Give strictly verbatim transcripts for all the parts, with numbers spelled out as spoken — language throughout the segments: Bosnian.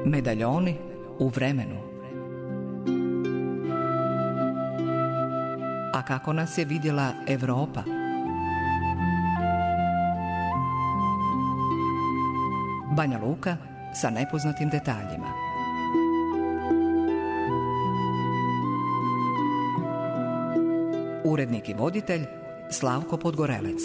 Medaljoni u vremenu. A kako nas je vidjela Europa? Banja Luka sa nepoznatim detaljima. Urednik i voditelj Slavko Podgorelec.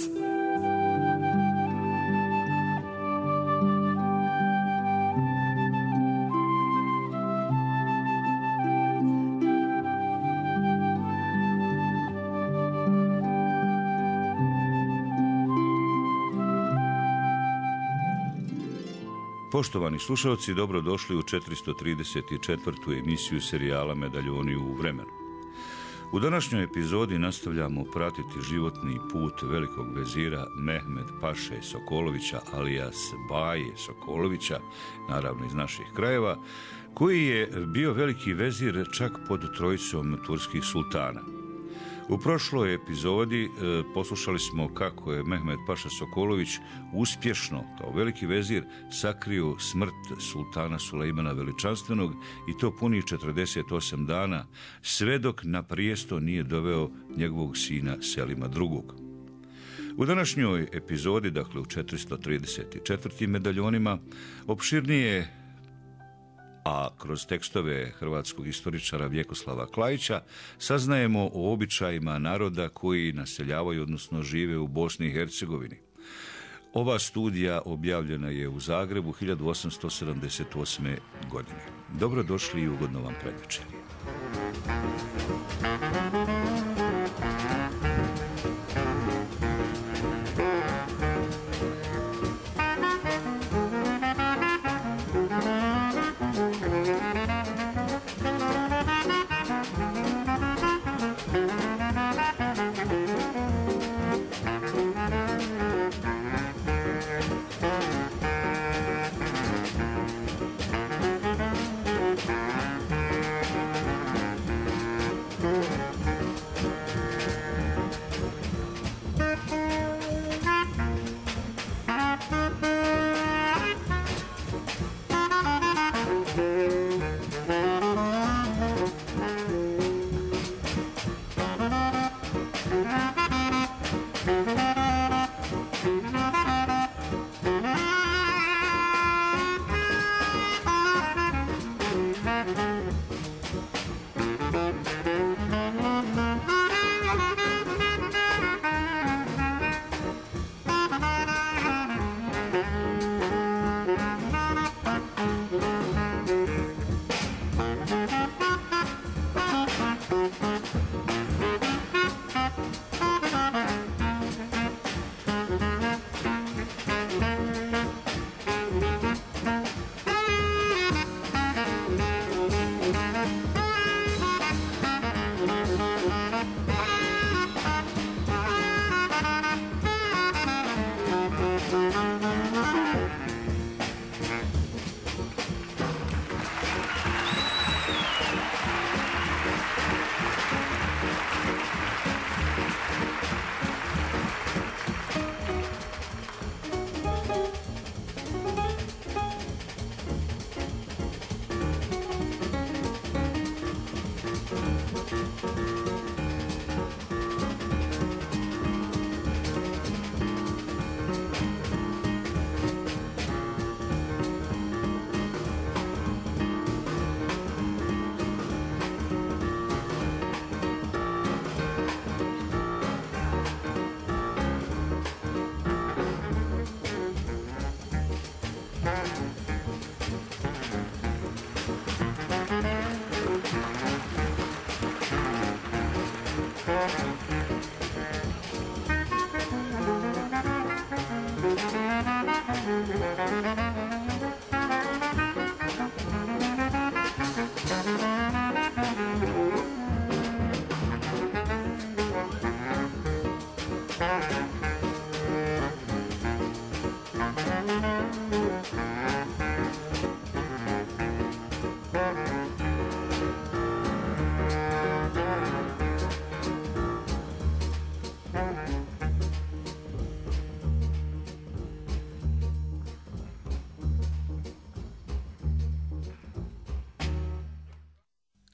Poštovani slušalci, dobrodošli u četiristo trideset četvrtu emisiju serijala Medaljoni u vremenu. U današnjoj epizodi nastavljamo pratiti životni put velikog vezira Mehmed Paše Sokolovića, alias Baje Sokolovića, naravno iz naših krajeva, koji je bio veliki vezir čak pod trojicom turskih sultana. U prošloj epizodi e, poslušali smo kako je Mehmed Paša Sokolović uspješno, kao veliki vezir, sakrio smrt sultana Sulejmana Veličanstvenog, i to punih četrdeset osam dana, sve dok na prijesto nije doveo njegovog sina Selima drugog. U današnjoj epizodi, dakle u četiristo trideset četvrtim medaljonima, opširnije, a kroz tekstove hrvatskog istoričara Vjekoslava Klajića, saznajemo o običajima naroda koji naseljavaju, odnosno žive u Bosni i Hercegovini. Ova studija objavljena je u Zagrebu hiljadu osamsto sedamdeset osme. godine. Dobrodošli i ugodno vam predvečer.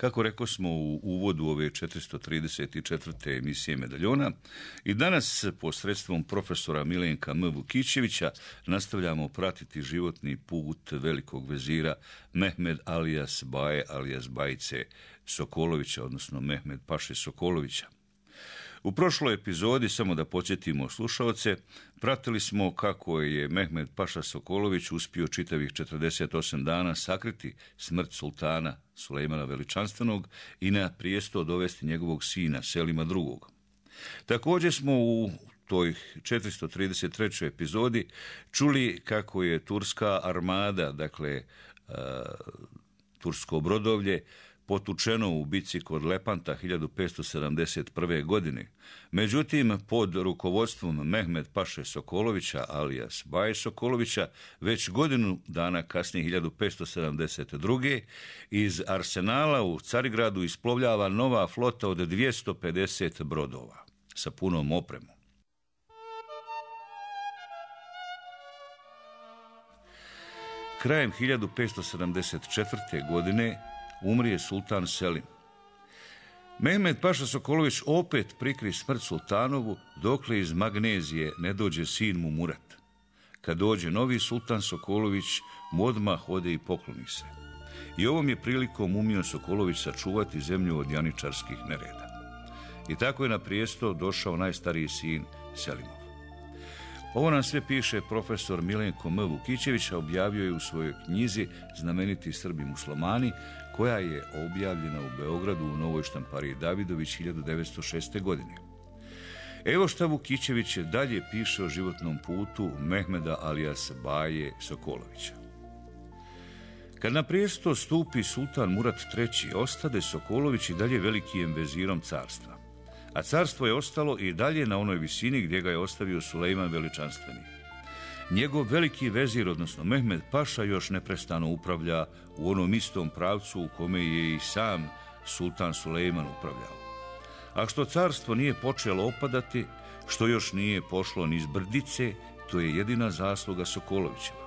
Kako rekao smo u uvodu ove četiristo trideset četvrte emisije Medaljona, i danas posredstvom profesora Milenka M. Vukićevića nastavljamo pratiti životni put velikog vezira Mehmed alias Baje alias Bajice Sokolovića, odnosno Mehmed Paše Sokolovića. U prošloj epizodi, samo da podsjetimo slušaoce, pratili smo kako je Mehmed Paša Sokolović uspio čitavih četrdeset osam dana sakriti smrt sultana Sulejmana Veličanstvenog i na prijesto dovesti njegovog sina Selima drugog. Također smo u toj četiristo trideset trećoj epizodi čuli kako je turska armada, dakle uh, tursko brodovlje, potučeno u bici kod Lepanta hiljadu petsto sedamdeset prve. godine. Međutim, pod rukovodstvom Mehmed Paše Sokolovića, alias Baje Sokolovića, već godinu dana kasnije, hiljadu petsto sedamdeset druge. iz arsenala u Carigradu isplovljava nova flota od dvjesto pedeset brodova sa punom opremom. Krajem hiljadu petsto sedamdeset četvrte. godine umrije sultan Selim. Mehmed Paša Sokolović opet prikri smrt sultanovu dokle iz Magnezije ne dođe sin mu Murat. Kad dođe novi sultan Sokolović mu odmah ode i pokloni se. I ovom je prilikom umio Sokolović sačuvati zemlju od janičarskih nereda. I tako je na prijesto došao najstariji sin Selimov. Ovo nam sve piše profesor Milenko M. Vukićević, a objavio je u svojoj knjizi Znameniti Srbi muslimani, koja je objavljena u Beogradu u Novoj štampariji Davidović hiljadu devetsto šeste. godine. Evo šta Vukićević dalje piše o životnom putu Mehmeda alias Baje Sokolovića. Kad na prijesto stupi sultan Murat treći, ostade Sokolović i dalje velikim vezirom carstva. A carstvo je ostalo i dalje na onoj visini gdje ga je ostavio Sulejman Veličanstveni. Njegov veliki vezir, odnosno Mehmed Paša, još neprestano upravlja u onom istom pravcu u kome je i sam sultan Sulejman upravljao. A što carstvo nije počelo opadati, što još nije pošlo niz brdice, to je jedina zasluga Sokolovićeva.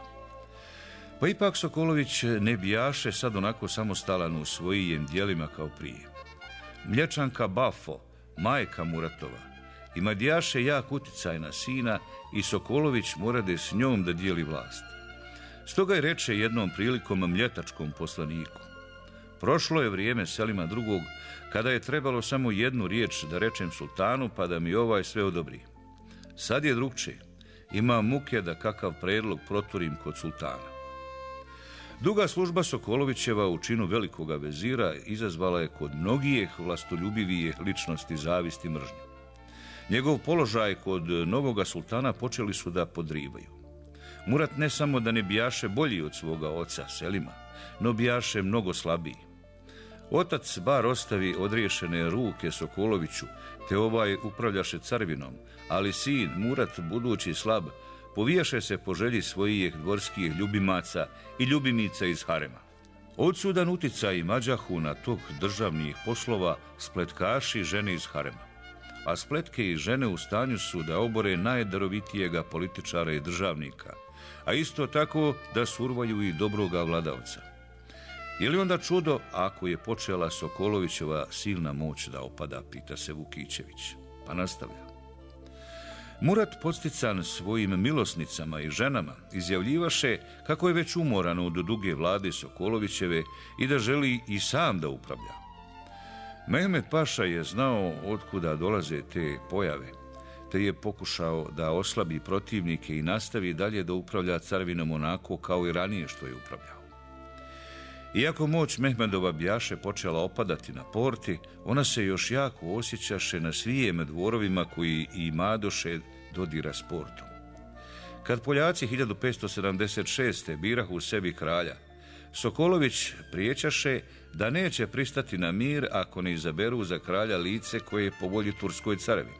Pa ipak Sokolović ne bijaše sad onako samostalan u svojim djelima kao prije. Mlječanka Bafo, majka Muratova, ima djaše jak uticaj na sina i Sokolović morade s njom da dijeli vlast. Stoga je reče jednom prilikom mljetačkom poslaniku: prošlo je vrijeme Selima drugog, kada je trebalo samo jednu riječ da rečem sultanu pa da mi ovaj sve odobri. Sad je drugčije, imam muke da kakav predlog proturim kod sultana. Duga služba Sokolovićeva u činu velikoga vezira izazvala je kod mnogih vlastoljubivije ličnosti zavist i mržnju. Njegov položaj kod novoga sultana počeli su da podrivaju. Murat ne samo da ne bijaše bolji od svoga oca Selima, no bijaše mnogo slabiji. Otac bar ostavi odriješene ruke Sokoloviću, te ovaj upravljaše carvinom, ali sin Murat, budući slab, povijaše se po želji svojih dvorskih ljubimaca i ljubimica iz harema. Odsudan uticaj mađahu na tog državnih poslova spletkaši žene iz harema. A spletke i žene u stanju su da obore najdarovitijega političara i državnika, a isto tako da survaju i dobroga vladavca. Je li onda čudo ako je počela Sokolovićeva silna moć da opada, pita se Vukićević. Pa nastavlja. Murat, podstican svojim milosnicama i ženama, izjavljivaše kako je već umoran od duge vlade Sokolovićeve i da želi i sam da upravlja. Mehmed Paša je znao otkuda dolaze te pojave, te je pokušao da oslabi protivnike i nastavi dalje da upravlja carvinom onako kao i ranije što je upravljao. Iako moć Mehmedova bijaše počela opadati na porti, ona se još jako osjećaše na svijem dvorovima koji i madoše dodira s portom. Kad Poljaci hiljadu petsto sedamdeset šeste. birahu sebi kralja, Sokolović prijećaše da neće pristati na mir ako ne izaberu za kralja lice koje je po volji turskoj carevini.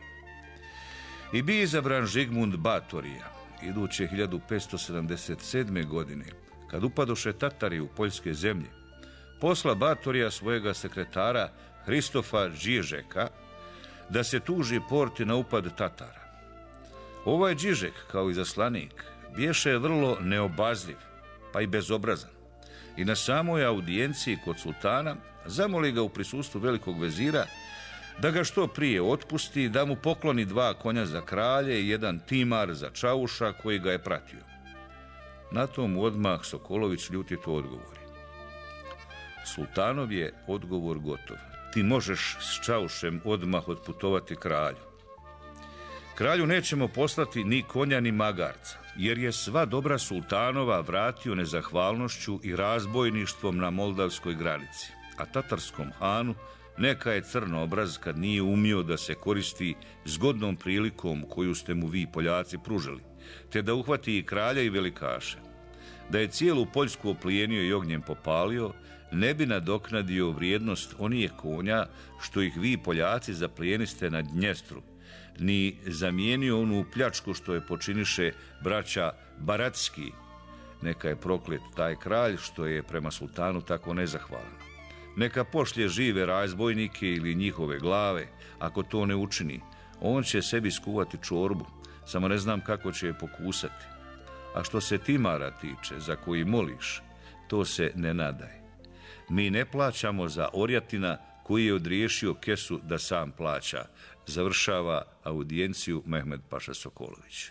I bi izabran Žigmund Batorija, iduće hiljadu petsto sedamdeset sedme. godine, kad upadoše Tatari u poljske zemlje, posla Batorija svojega sekretara Hristofa Džižeka da se tuži porti na upad Tatara. Ovaj Džižek, kao izaslanik, biješe vrlo neobazriv, pa i bezobrazan, i na samoj audijenciji kod sultana zamoli ga u prisustvu velikog vezira da ga što prije otpusti, da mu pokloni dva konja za kralje i jedan timar za Čauša koji ga je pratio. Na tom odmah Sokolović ljutito odgovori: sultanov je odgovor gotov. Ti možeš s Čaušem odmah otputovati kralju. Kralju nećemo poslati ni konja ni magarca, jer je sva dobra sultanova vratio nezahvalnošću i razbojništvom na moldavskoj granici, a tatarskom hanu neka je crn obraz kad nije umio da se koristi zgodnom prilikom koju ste mu vi Poljaci pružili, te da uhvati i kralja i velikaše. Da je cijelu Poljsku oplijenio i ognjem popalio, ne bi nadoknadio vrijednost onih konja što ih vi Poljaci zaplijeniste na Dnjestru, ni zamijenio onu pljačku što je počiniše braća Baratski. Neka je proklet taj kralj što je prema sultanu tako nezahvalan. Neka pošlje žive razbojnike ili njihove glave. Ako to ne učini, on će sebi skuvati čorbu, samo ne znam kako će je pokusati. A što se timara tiče, za koji moliš, to se ne nadaj. Mi ne plaćamo za orjatina koji je odriješio kesu da sam plaća. Završava audijenciju Mehmed Paša Sokolović.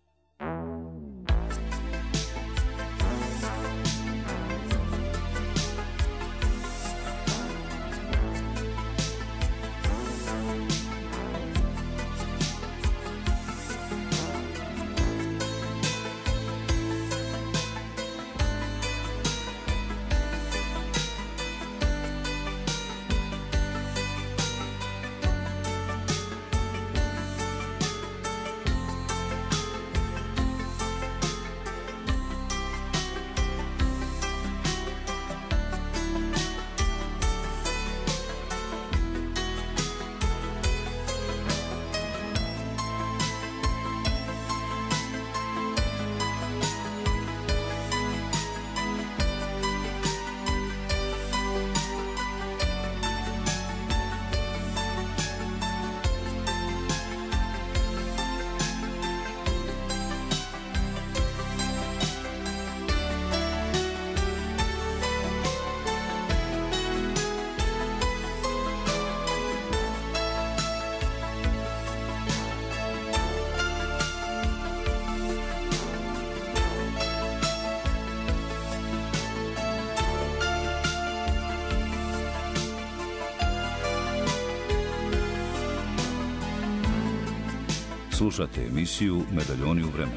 Slušate emisiju Medaljoni u vremenu.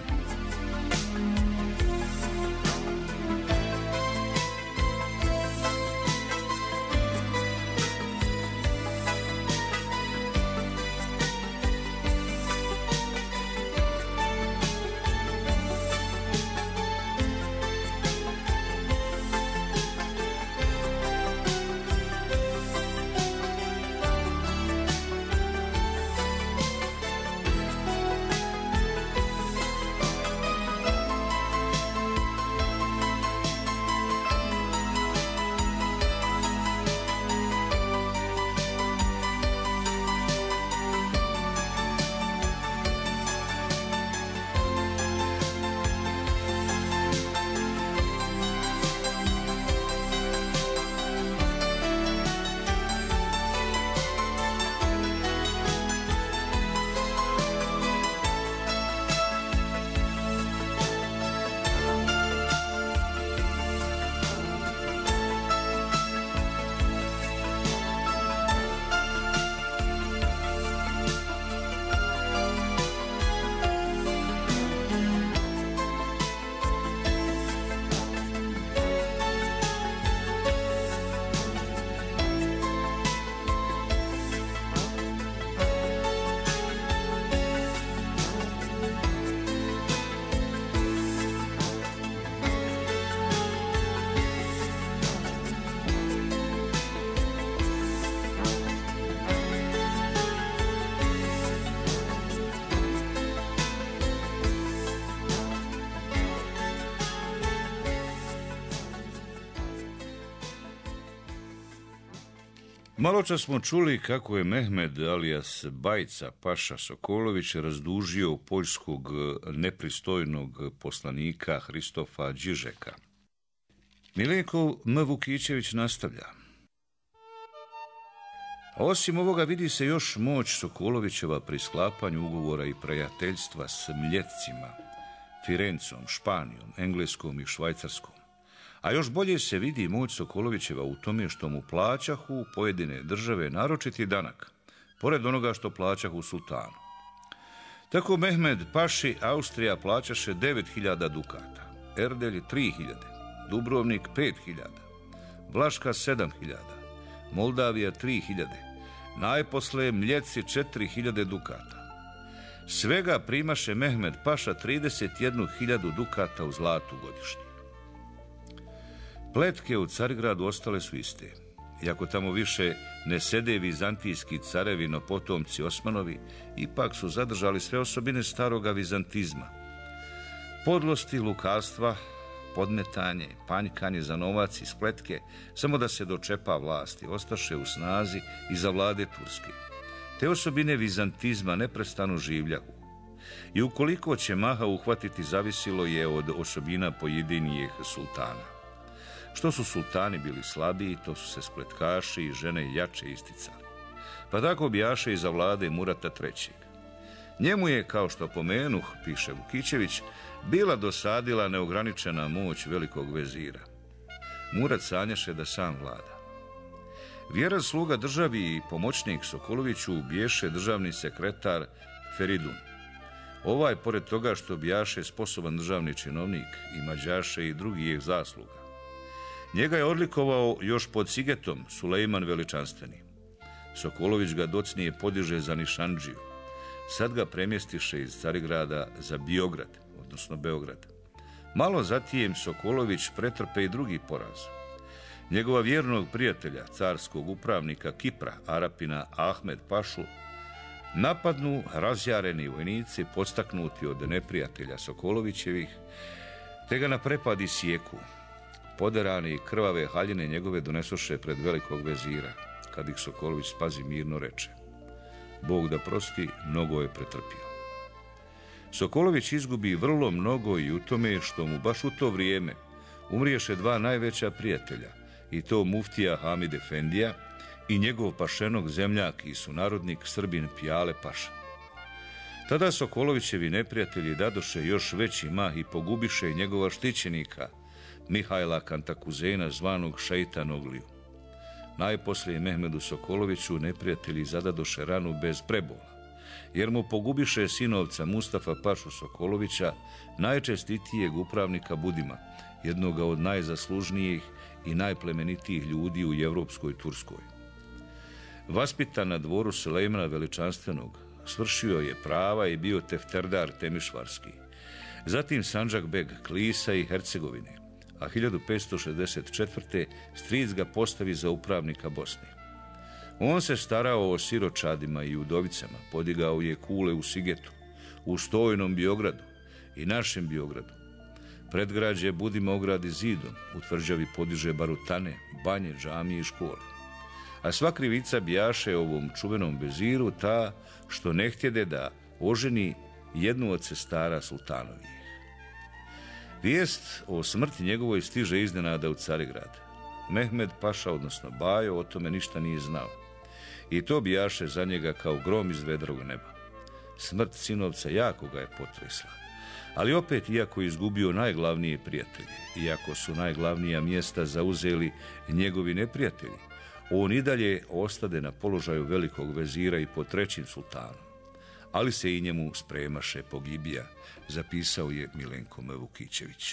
Maločas smo čuli kako je Mehmed alias Bajca Paša Sokolović razdužio poljskog nepristojnog poslanika Hristofa Đižeka. Milenko M. Vukićević nastavlja. Osim ovoga vidi se još moć Sokolovićeva pri sklapanju ugovora i prijateljstva s Mljetcima, Firencom, Španijom, Engleskom i Švajcarskom. A još bolje se vidi moć Sokolovićeva u tome što mu plaćahu pojedine države naročiti danak, pored onoga što plaćahu sultanu. Tako Mehmed Paši Austrija plaćaše devet hiljada dukata, Erdelj tri hiljade, Dubrovnik pet hiljada, Vlaška sedam hiljada, Moldavija tri hiljade, najposle Mljeci četiri hiljade dukata. Svega primaše Mehmed Paša trideset jednu hiljadu dukata u zlatu godišnje. Pletke u Carigradu ostale su iste. Iako tamo više ne sede vizantijski carevi, no potomci Osmanovi, ipak su zadržali sve osobine staroga vizantizma. Podlosti, lukavstva, podmetanje, panjkanje za novac i spletke, samo da se dočepa vlasti, ostaše u snazi i za vlade Turske. Te osobine vizantizma neprestano življahu. I ukoliko će maha uhvatiti, zavisilo je od osobina pojedinijih sultana. Što su sultani bili slabiji, to su se spletkaši i žene jače isticali. Pa tako bijaše i za vlade Murata trećeg. Njemu je, kao što pomenuh, piše Vukićević, bila dosadila neograničena moć velikog vezira. Murat sanjaše da sam vlada. Vjeran sluga državi i pomoćnik Sokoloviću biješe državni sekretar Feridun. Ovaj, pored toga što bijaše sposoban državni činovnik, imađaše i drugih zasluga. Njega je odlikovao još pod Sigetom Sulejman Veličanstveni. Sokolović ga docnije podiže za nišandžiju. Sad ga premjestiše iz Carigrada za Biograd, odnosno Beograd. Malo zatijem Sokolović pretrpe i drugi poraz. Njegova vjernog prijatelja, carskog upravnika Kipra, Arapina Ahmed Pašu, napadnu razjareni vojnici podstaknuti od neprijatelja Sokolovićevih, te ga na prepadi sjeku. Poderane i krvave haljine njegove donesoše pred velikog vezira, kad ih Sokolović spazi mirno reče: Bog da prosti, mnogo je pretrpio. Sokolović izgubi vrlo mnogo i u tome što mu baš u to vrijeme umriješe dva najveća prijatelja, i to muftija Hamid Efendija i njegov pašenog zemljak i sunarodnik Srbin Pijale Paša. Tada Sokolovićevi neprijatelji dadoše još veći mah i pogubiše njegova štićenika Mihajla Kantakuzena, zvanog Šeitan Ogliju. Najposlije Mehmedu Sokoloviću neprijatelji zadadoše ranu bez prebola, jer mu pogubiše sinovca Mustafa Pašu Sokolovića, najčestitijeg upravnika Budima, jednoga od najzaslužnijih i najplemenitijih ljudi u Evropskoj Turskoj. Vaspitan na dvoru Sulejmana Veličanstvenog, svršio je prava i bio tefterdar Temišvarski, zatim Sandžak beg Klisa i Hercegovine, a hiljadu petsto šezdeset četvrte. stric ga postavi za upravnika Bosne. On se starao o siročadima i udovicama, podigao je kule u Sigetu, u Stojnom Biogradu i našem Biogradu. Predgrađe Budima ogradi zidom, u tvrđavi podiže barutane, banje, džamije i škole. A sva krivica bijaše ovom čuvenom veziru ta što ne htjede da oženi jednu od sestara sultanovih. Vijest o smrti njegovoj stiže iznenada u Carigrad. Mehmed Paša, odnosno Bajo, o tome ništa nije znao. I to bijaše za njega kao grom iz vedrog neba. Smrt sinovca jako ga je potresla. Ali opet, iako je izgubio najglavnije prijatelje, iako su najglavnija mjesta zauzeli njegovi neprijatelji, on i dalje ostade na položaju velikog vezira i pod trećim sultanom. Ali se i njemu spremaše pogibija, zapisao je Milenko M. Vukićević.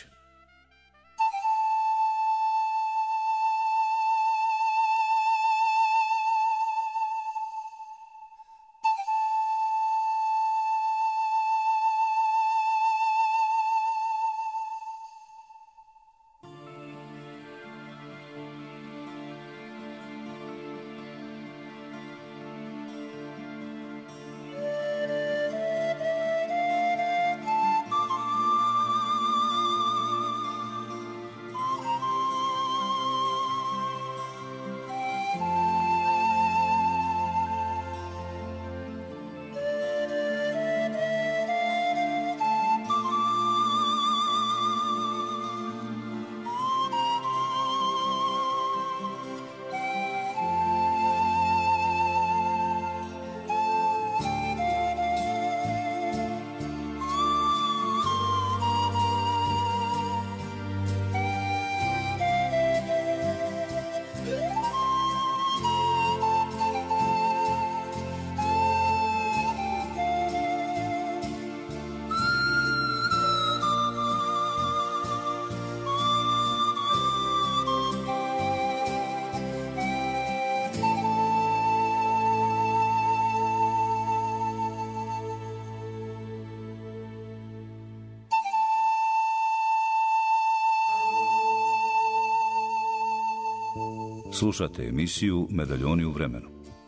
Slušate emisiju Medaljoni u vremenu.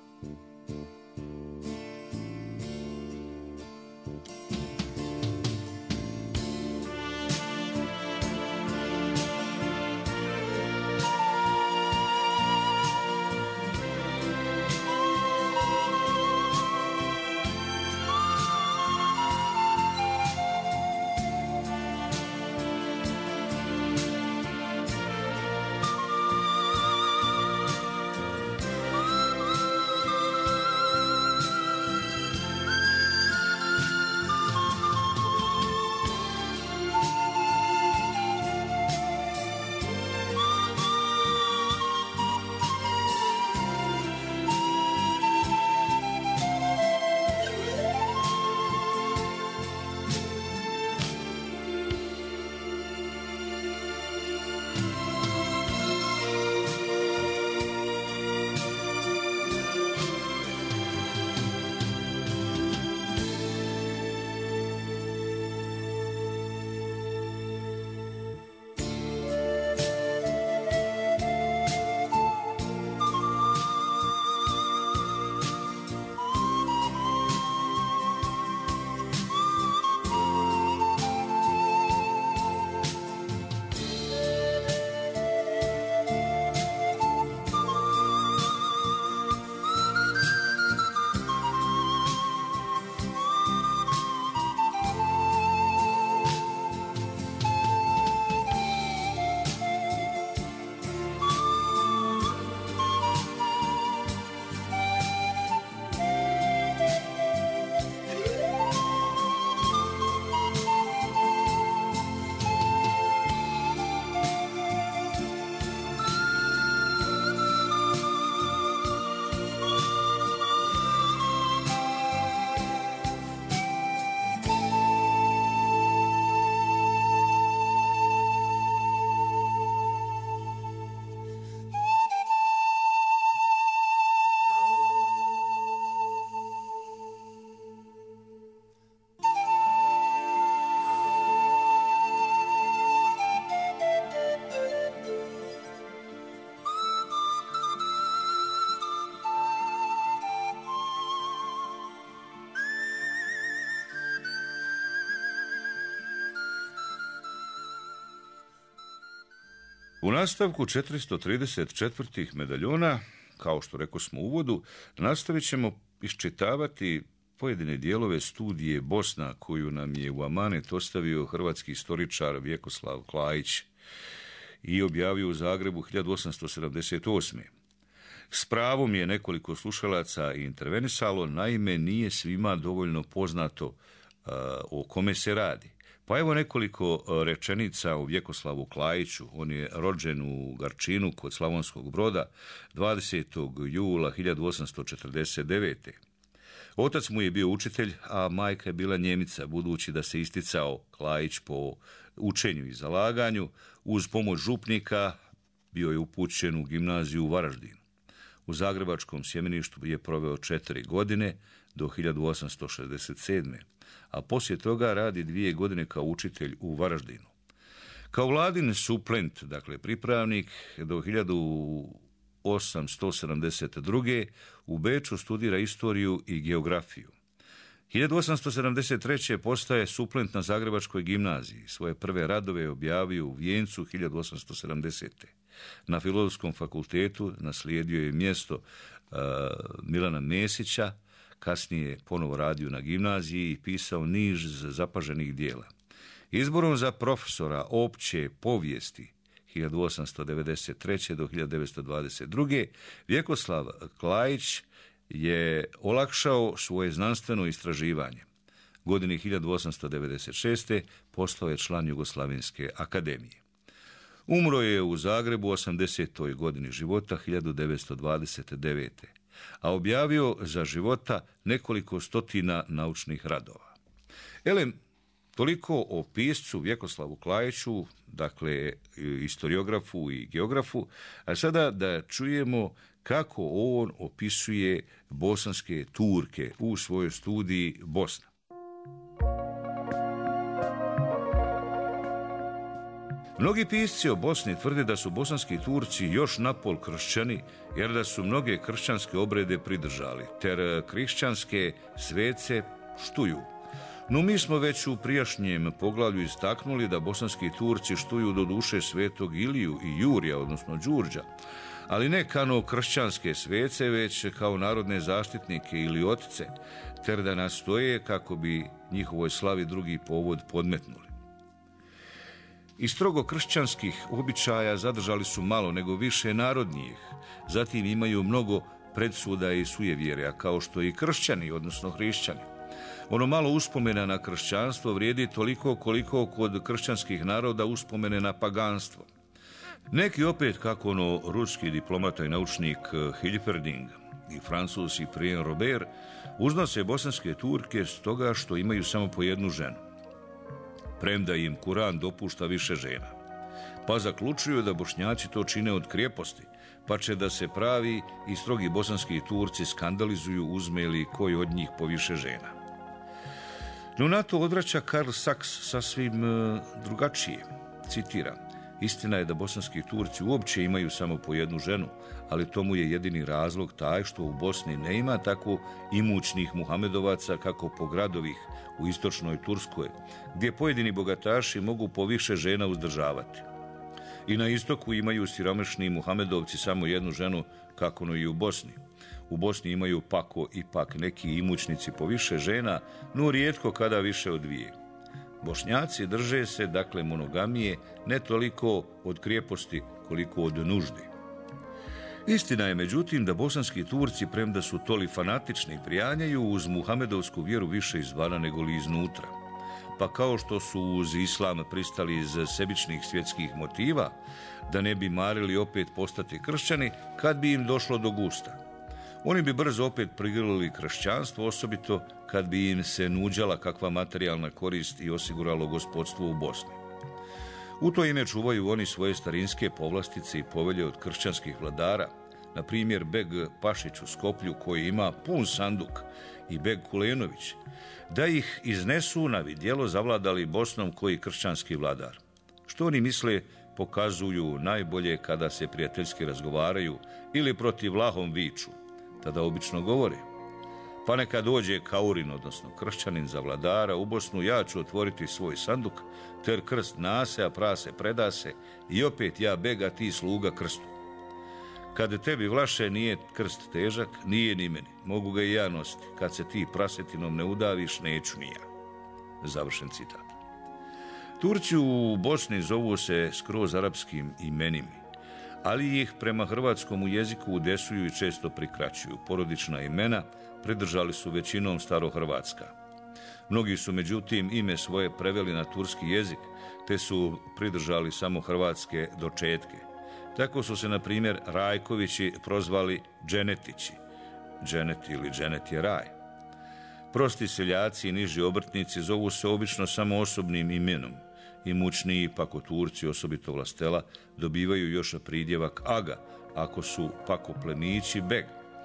U nastavku četiristo trideset četiri medaljona, kao što rekao smo u uvodu, nastavit ćemo iščitavati pojedine dijelove studije Bosna koju nam je u amanet ostavio hrvatski istoričar Vjekoslav Klajić i objavio u Zagrebu hiljadu osamsto sedamdeset osme. S pravom je nekoliko slušalaca intervenisalo, naime nije svima dovoljno poznato uh, o kome se radi. Pa evo nekoliko rečenica o Vjekoslavu Klajiću. On je rođen u Garčinu kod Slavonskog Broda dvadesetog jula hiljadu osamsto četrdeset devete. Otac mu je bio učitelj, a majka je bila Njemica, budući da se isticao Klajić po učenju i zalaganju. Uz pomoć župnika bio je upućen u gimnaziju u Varaždinu. U zagrebačkom sjemeništu je proveo četiri godine do hiljadu osamsto šezdeset sedme. a poslije toga radi dvije godine kao učitelj u Varaždinu. Kao vladin suplent, dakle pripravnik, do hiljadu osamsto sedamdeset druge. u Beču studira istoriju i geografiju. hiljadu osamsto sedamdeset treće. postaje suplent na Zagrebačkoj gimnaziji. Svoje prve radove je objavio u Vijencu hiljadu osamsto sedamdesete. Na Filozofskom fakultetu naslijedio je mjesto uh, Milana Mesića, kasnije ponovo radio na gimnaziji i pisao niz zapaženih dijela. Izborom za profesora opće povijesti hiljadu osamsto devedeset treće. do hiljadu devetsto dvadeset druge. Vjekoslav Klajić je olakšao svoje znanstveno istraživanje. Godine hiljadu osamsto devedeset šeste. postao je član Jugoslavenske akademije. Umro je u Zagrebu u osamdesetoj godini života hiljadu devetsto dvadeset devete. a objavio za života nekoliko stotina naučnih radova. Elem, toliko o piscu Vjekoslavu Klajiću, dakle historiografu i geografu, a sada da čujemo kako on opisuje bosanske Turke u svojoj studiji Bosna. Mnogi pisci o Bosni tvrde da su bosanski Turci još napol kršćani, jer da su mnoge kršćanske obrede pridržali, ter kršćanske svece štuju. No mi smo već u prijašnjem poglavlju istaknuli da bosanski Turci štuju do duše svetog Iliju i Jurija, odnosno Đurđa, ali ne kao kršćanske svece, već kao narodne zaštitnike ili otice, ter da nastoje kako bi njihovoj slavi drugi povod podmetnuli. I strogo kršćanskih običaja zadržali su malo nego više narodnijih, zatim imaju mnogo predsuda i sujevjerja, kao što i kršćani, odnosno hrišćani. Ono malo uspomena na kršćanstvo vrijedi toliko koliko kod kršćanskih naroda uspomene na paganstvo. Neki opet, kako ono ruski diplomata i naučnik Hilferding i francuski Prien Robert, uznose bosanske Turke stoga što imaju samo po jednu ženu, premda im Kuran dopušta više žena. Pa zaključuju da Bošnjaci to čine od krijeposti, pa će da se pravi i strogi bosanski Turci skandalizuju uzme li koji od njih po više žena. No na to odvraća Karl Sachs sasvim e, drugačije. Citiram: istina je da bosanski Turci uopće imaju samo po jednu ženu, ali tomu je jedini razlog taj što u Bosni ne ima tako imućnih Muhamedovaca kako po gradovih u istočnoj Turskoj, gdje pojedini bogataši mogu po više žena uzdržavati. I na istoku imaju siromašni Muhamedovci samo jednu ženu, kako no i u Bosni. U Bosni imaju pako ipak neki imućnici po više žena, no rijetko kada više od dvije. Bošnjaci drže se, dakle, monogamije ne toliko od krijeposti koliko od nuždi. Istina je, međutim, da bosanski Turci, premda su toli fanatični, prijanjaju uz muhamedovsku vjeru više izvana nego li iznutra. Pa kao što su uz islam pristali iz sebičnih svjetskih motiva, da ne bi marili opet postati kršćani kad bi im došlo do gusta. Oni bi brzo opet prigrlili kršćanstvo, osobito kad bi im se nuđala kakva materijalna korist i osiguralo gospodstvo u Bosni. U to ime čuvaju oni svoje starinske povlastice i povelje od kršćanskih vladara, na primjer Beg Pašić u Skoplju koji ima pun sanduk i Beg Kulenović, da ih iznesu na vidjelo zavladali Bosnom koji kršćanski vladar. Što oni misle pokazuju najbolje kada se prijateljski razgovaraju ili protiv Vlahom viču. Tada obično govore: pa neka dođe Kaurin, odnosno kršćanin za vladara u Bosnu, ja ću otvoriti svoj sanduk, ter krst nase, a prase predase, i opet ja bega, ti sluga krstu. Kad tebi Vlaše nije krst težak, nije ni meni, mogu ga i ja nositi, kad se ti prasetinom ne udaviš, neću ni ja. Završen citat. Turci u Bosni zovu se skroz arapskim imenima, ali ih prema hrvatskom jeziku udesuju i često prikraćuju. Porodična imena pridržali su većinom starohrvatska. Mnogi su međutim ime svoje preveli na turski jezik, te su pridržali samo hrvatske dočetke. Tako su se, na primjer, Rajkovići prozvali Dženetići. Dženet ili Dženet je raj. Prosti seljaci i niži obrtnici zovu se obično samo osobnim imenom. Imućniji pako Turci, osobito vlastela, dobivaju još pridjevak aga, ako su pako plemići beg.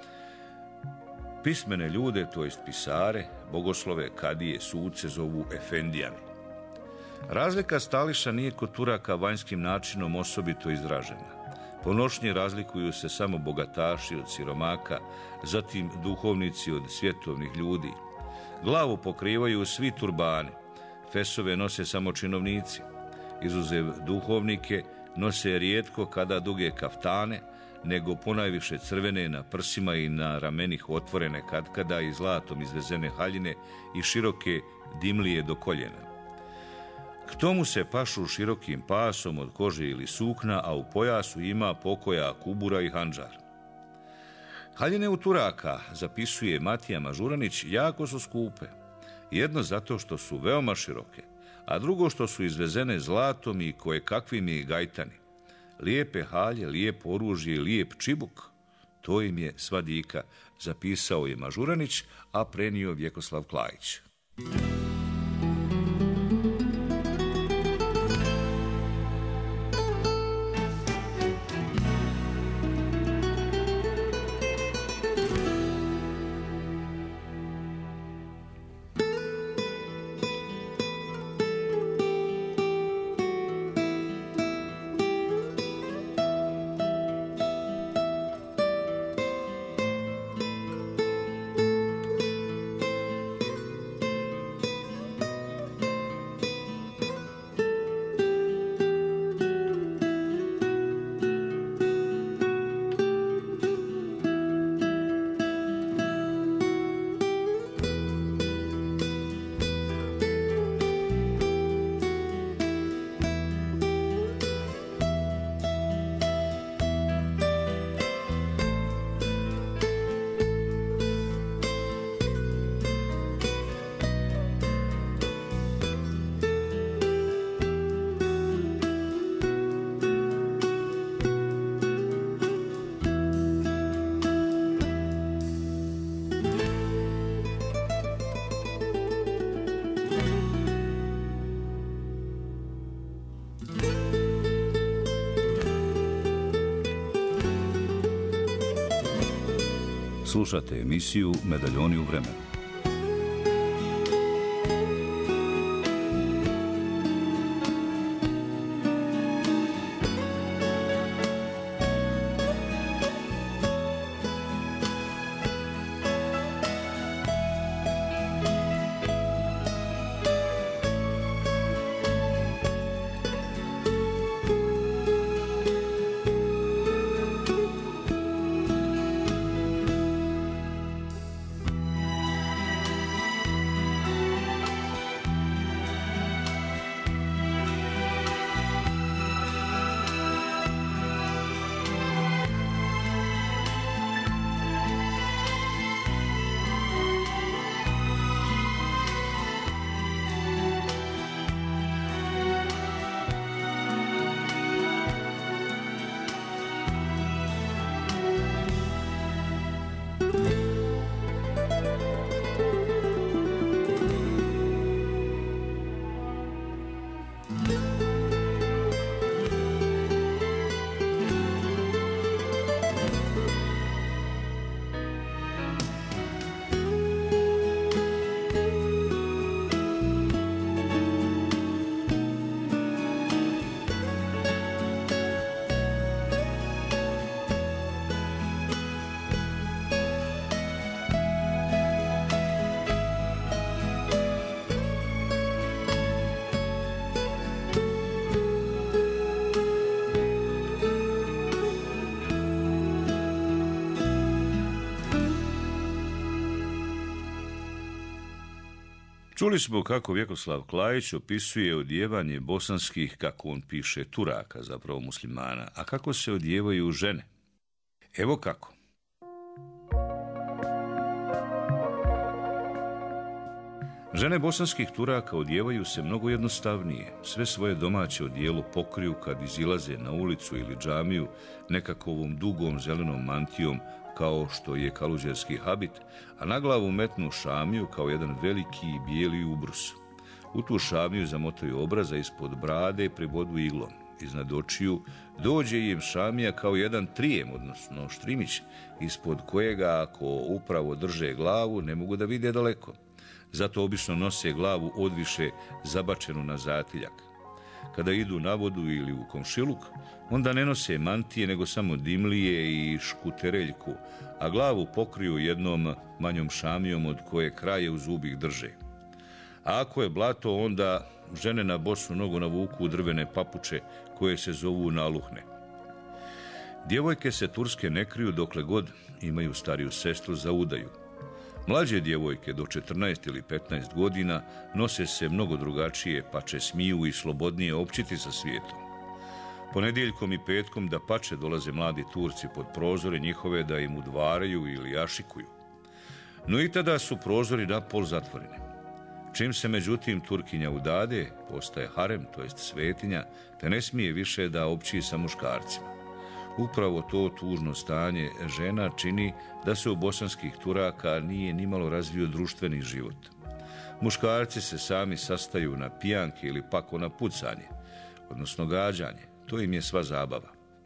Pismene ljude, to jest pisare, bogoslove, kadije, suce zovu efendijani. Razlika stališa nije kod Turaka vanjskim načinom osobito izražena. Po nošnji razlikuju se samo bogataši od siromaka, zatim duhovnici od svjetovnih ljudi. Glavu pokrivaju svi turbani, fesove nose samo činovnici. Izuzev duhovnike nose rijetko kada duge kaftane, nego ponajviše crvene na prsima i na ramenih otvorene katkada i zlatom izvezene haljine i široke dimlije do koljena. K tomu se pašu širokim pasom od kože ili sukna, a u pojasu ima pokoja kubura i handžar. Haljine u Turaka, zapisuje Matija Mažuranić, jako su skupe. Jedno zato što su veoma široke, a drugo što su izvezene zlatom i koje kakvim je gajtani. Lijepe halje, lijepo oružje i lijep čibuk, to im je sva dika, zapisao je Mažuranić, a prenio Vjekoslav Klajić. Slušate emisiju Medaljoni u vremenu. Čuli smo kako Vjekoslav Klajić opisuje odijevanje bosanskih, kako on piše, Turaka, zapravo muslimana, a kako se odijevaju žene. Evo kako. Žene bosanskih Turaka odijevaju se mnogo jednostavnije. Sve svoje domaće odijelo pokriju kad izilaze na ulicu ili džamiju nekakvom dugom zelenom mantijom, kao što je kaluđerski habit, a na glavu metnu šamiju kao jedan veliki bijeli ubrus. U tu šamiju zamotaju obraza ispod brade i pribodu iglom. Iznad očiju dođe im šamija kao jedan trijem, odnosno štrimić, ispod kojega, ako upravo drže glavu, ne mogu da vide daleko. Zato obično nose glavu odviše zabačenu na zatiljak. Kada idu na vodu ili u komšiluk, onda ne nose mantije, nego samo dimlije i škutereljku, a glavu pokriju jednom manjom šamijom od koje kraje u zubih drže. A ako je blato, onda žene na bosu nogu navuku drvene papuče koje se zovu naluhne. Djevojke se turske ne kriju dokle god imaju stariju sestru za udaju. Mlađe djevojke do četrnaest ili petnaest godina nose se mnogo drugačije, pa će smiju i slobodnije općiti sa svijetom. Ponedjeljkom i petkom da pače dolaze mladi Turci pod prozore njihove da im udvaraju ili ašikuju. No i tada su prozori napol zatvoreni. Čim se međutim Turkinja udade, postaje harem, to jest svetinja, te ne smije više da opći sa muškarcima. Upravo to tužno stanje žena čini da se u bosanskih Turaka nije nimalo razvio društveni život. Muškarci se sami sastaju na pijanke ili pak na pucanje, odnosno gađanje. To im je sva zabava.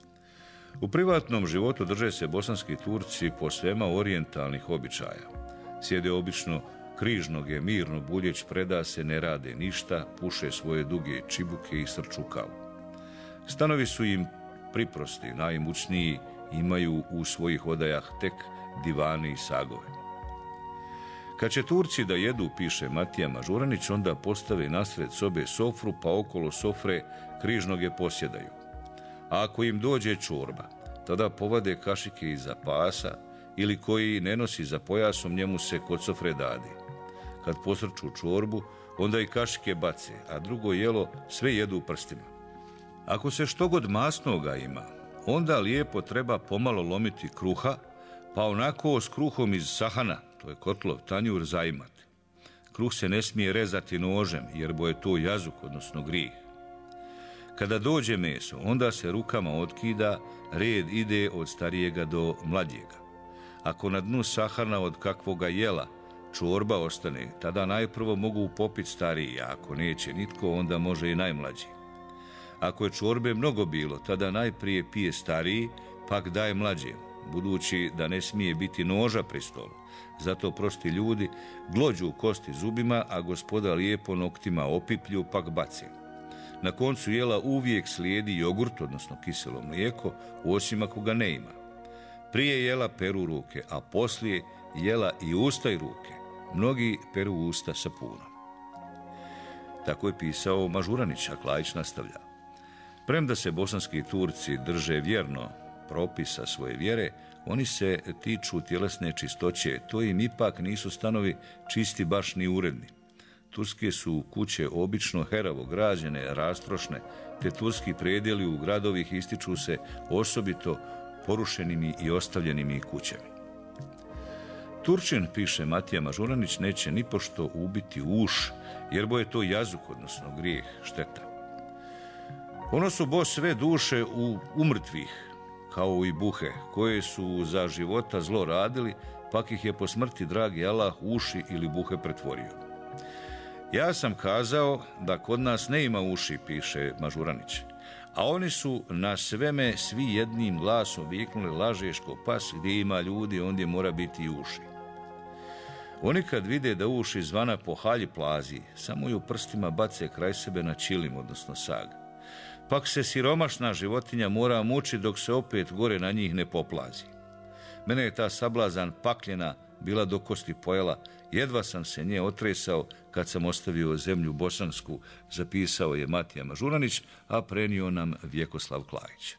U privatnom životu drže se bosanski Turci po svema orijentalnih običaja. Sjede obično križnoge, mirno buljeć, preda se, ne rade ništa, puše svoje duge čibuke i srču kavu. Stanovi su im priprosti, najimućniji, imaju u svojih odajah tek divane i sagove. Kad će Turci da jedu, piše Matija Mažuranić, onda postave nasred sobe sofru, pa okolo sofre križnoge posjedaju. A ako im dođe čorba, tada povade kašike iza pasa ili koji ne nosi za pojasom, njemu se kod sofre dade. Kad posrču čorbu, onda i kašike bace, a drugo jelo sve jedu prstima. Ako se što god masnoga ima, onda lijepo treba pomalo lomiti kruha, pa onako s kruhom iz sahana, to je kotlov, tanjur, zaimati. Kruh se ne smije rezati nožem, jer bo je to jazuk, odnosno grih. Kada dođe meso, onda se rukama otkida, red ide od starijega do mlađega. Ako na dnu sahana od kakvoga jela čorba ostane, tada najprvo mogu popiti stariji, a ako neće nitko, onda može i najmlađi. Ako je čorbe mnogo bilo, tada najprije pije stariji, pak daje mlađem. budući da ne smije biti noža pri stolu. Zato prosti ljudi glođu kosti zubima, a gospoda lijepo noktima opiplju, pak baci. Na koncu jela uvijek slijedi jogurt, odnosno kiselo mlijeko, osim ako ga ne ima. Prije jela peru ruke, a poslije jela i usta i ruke. Mnogi peru usta sapunom. Tako je pisao Mažuranić, a Klaić nastavlja. Premda se bosanski Turci drže vjerno propisa svoje vjere, oni se tiču tjelesne čistoće, to im ipak nisu stanovi čisti baš ni uredni. Turske su kuće obično heravo građene, rastrošne, te turski predjeli u gradovih ističu se osobito porušenimi i ostavljenimi kućama. Turčin, piše Matija Mažuranić, neće nipošto ubiti uš, jer bo je to jazuk, odnosno grijeh, šteta. Ono su bo sve duše u umrtvih, kao i buhe, koje su za života zlo radili, pak ih je po smrti dragi Allah uši ili buhe pretvorio. Ja sam kazao da kod nas ne ima uši, piše Mažuranić, a oni su na sveme svi jednim glasom viknuli lažeš ko pas, gdje ima ljudi, ondje mora biti i uši. Oni kad vide da uši zvana po halji plazi, samo ju prstima bace kraj sebe na čilim, odnosno sag. Pak se siromašna životinja mora mučiti dok se opet gore na njih ne poplazi. Mene je ta sablazan pakljena bila do kosti pojela, jedva sam se nje otresao kad sam ostavio zemlju bosansku, zapisao je Matija Mažuranić, a prenio nam Vjekoslav Klaić.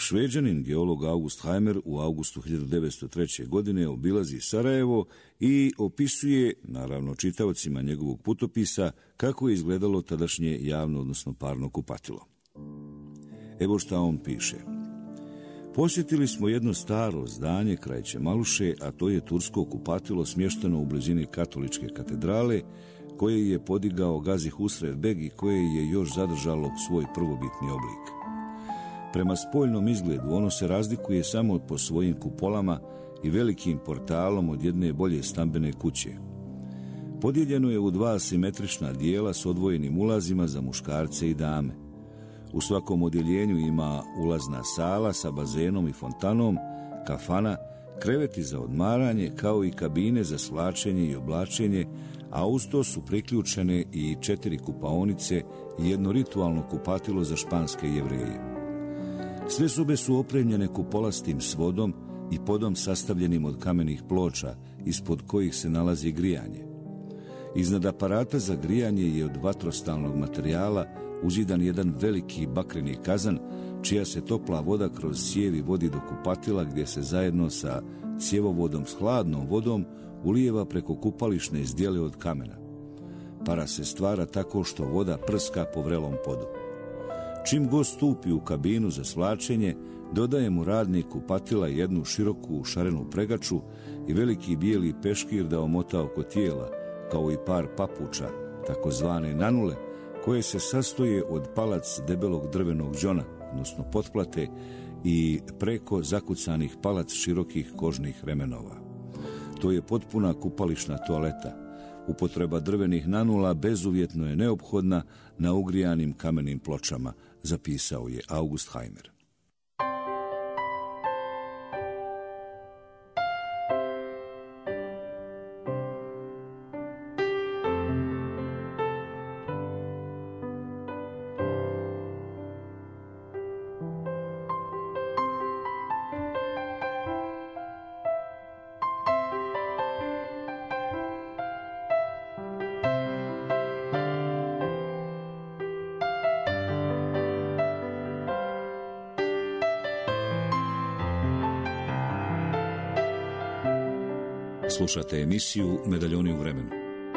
Šveđanin geolog August Heimer u augustu hiljadu devetsto treće. godine obilazi Sarajevo i opisuje, naravno čitaocima njegovog putopisa, kako je izgledalo tadašnje javno, odnosno parno kupatilo. Evo šta on piše. Posjetili smo jedno staro zdanje kraj Čemaluše, a to je tursko kupatilo smješteno u blizini katoličke katedrale, koje je podigao Gazi Husrev Beg i koje je još zadržalo svoj prvobitni oblik. Prema spoljnom izgledu ono se razlikuje samo po svojim kupolama i velikim portalom od jedne bolje stambene kuće. Podijeljeno je u dva simetrična dijela s odvojenim ulazima za muškarce i dame. U svakom odjeljenju ima ulazna sala sa bazenom i fontanom, kafana, kreveti za odmaranje, kao i kabine za svlačenje i oblačenje, a uz to su priključene i četiri kupaonice i jedno ritualno kupatilo za španske Jevreje. Sve sobe su opremljene kupolastim svodom i podom sastavljenim od kamenih ploča, ispod kojih se nalazi grijanje. Iznad aparata za grijanje je od vatrostalnog materijala uzidan jedan veliki bakreni kazan, čija se topla voda kroz cijevi vodi do kupatila, gdje se zajedno sa cjevovodom s hladnom vodom ulijeva preko kupališne zdjele od kamena. Para se stvara tako što voda prska po vrelom podu. Čim gost stupi u kabinu za svlačenje, dodaje mu radnik kupatila jednu široku šarenu pregaču i veliki bijeli peškir da omota oko tijela, kao i par papuča, takozvane nanule, koje se sastoje od palac debelog drvenog đona, odnosno potplate, i preko zakucanih palac širokih kožnih remenova. To je potpuna kupališna toaleta. Upotreba drvenih nanula bezuvjetno je neophodna na ugrijanim kamenim pločama, zapisao je August Heimer. Slušate emisiju Medaljoni u vremenu.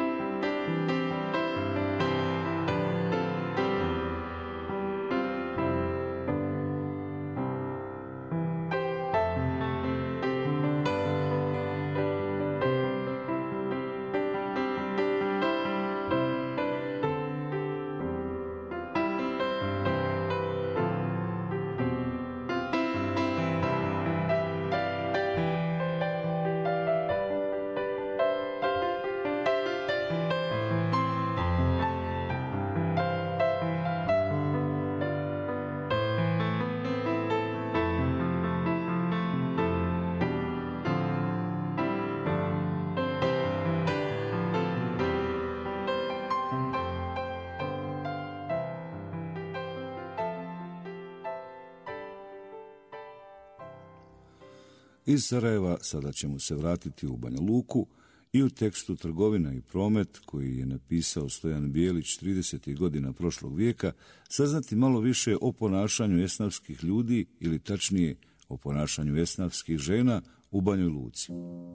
Iz Sarajeva sada ćemo se vratiti u Banja Luku i u tekstu Trgovina i promet, koji je napisao Stojan Bijelić tridesetih godina prošlog vijeka, saznati malo više o ponašanju esnafskih ljudi, ili tačnije o ponašanju esnafskih žena u Banjoj Luci.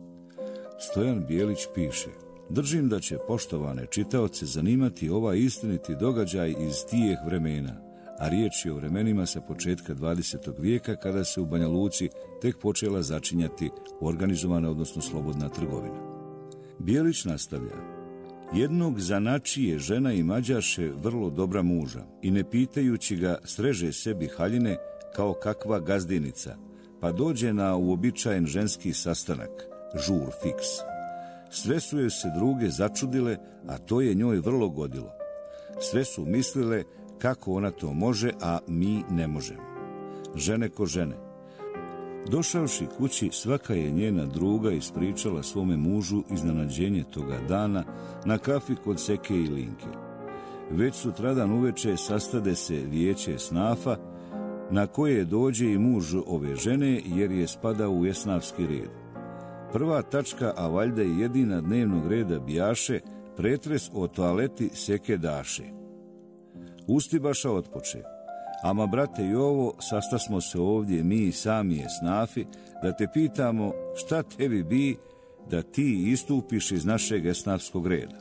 Stojan Bijelić piše: držim da će poštovane čitaoce zanimati ovaj istiniti događaj iz tijeh vremena, a riječ je o vremenima sa početka dvadesetog vijeka, kada se u Banja Luci tek počela začinjati organizovana, odnosno slobodna trgovina. Bijelić nastavlja: jednog zanačije žena i mađaše vrlo dobra muža i ne pitajući ga sreže sebi haljine kao kakva gazdinica, pa dođe na uobičajen ženski sastanak, žur fiks. Sve su joj se druge začudile, a to je njoj vrlo godilo. Sve su mislile kako ona to može, a mi ne možemo. Žene ko žene. Došavši kući, svaka je njena druga ispričala svome mužu iznenađenje toga dana na kafi kod Seke i Linke. Već sutradan uveče sastade se vijeće snafa, na koje dođe i muž ove žene, jer je spadao u esnafski red. Prva tačka, a valjda i jedina dnevnog reda bijaše, pretres o toaleti Seke Daše. Ustibaša otpoče: Ama, brate Jovo, sasta smo se ovdje mi sami esnafi, da te pitamo šta tebi bi da ti istupiš iz našeg esnafskog reda.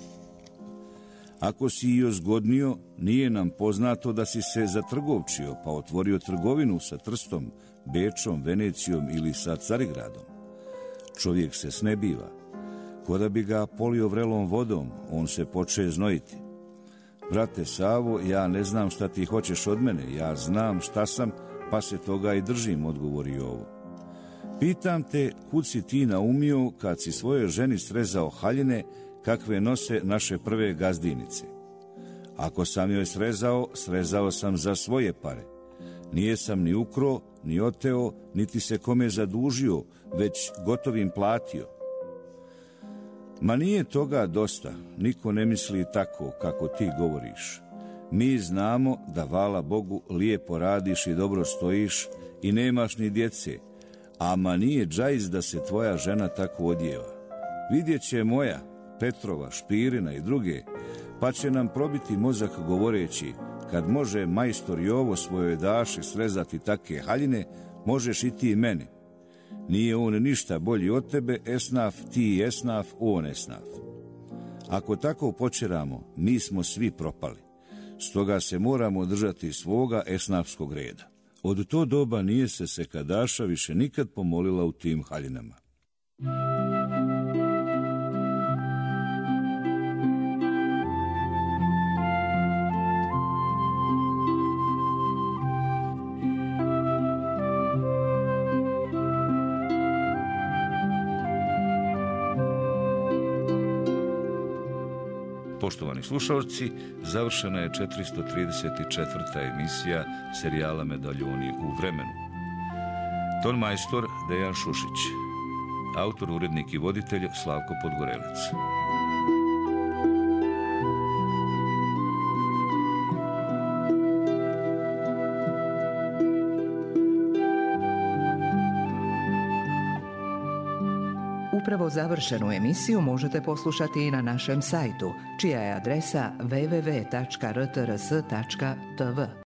Ako si i ozgodnio, nije nam poznato da si se zatrgovčio pa otvorio trgovinu sa Trstom, Bečom, Venecijom ili sa Carigradom. Čovjek se snebiva. Ko da bi ga polio vrelom vodom, on se poče znojiti. Brate Savo, ja ne znam šta ti hoćeš od mene, ja znam šta sam, pa se toga i držim, odgovori Jovo. Pitam te, kud si ti naumio kad si svojoj ženi srezao haljine kakve nose naše prve gazdinice? Ako sam joj srezao, srezao sam za svoje pare. Nije sam ni ukro, ni oteo, niti se kome zadužio, već gotovim platio. Ma nije toga dosta, niko ne misli tako kako ti govoriš. Mi znamo da, vala Bogu, lijepo radiš i dobro stojiš i nemaš ni djece, ama nije džajz da se tvoja žena tako odjeva. Vidjet će moja, Petrova, Špirina i druge, pa će nam probiti mozak govoreći, kad može majstor Jovo svojoj daši srezati take haljine, možeš i ti meni. Nije on ništa bolji od tebe, esnaf, ti esnaf, on esnaf. Ako tako počeramo, mi smo svi propali. Stoga se moramo držati svoga esnafskog reda. Od to doba nije se sekadaša više nikad pomolila u tim haljinama. Poštovani slušalci, završena je četiristo trideset četvrta emisija serijala Medaljoni u vremenu. Ton majstor Dejan Šušić, autor, urednik i voditelj Slavko Podgorelec. Upravo završenu emisiju možete poslušati i na našem sajtu, čija je adresa w w w tačka r t r s tačka t v.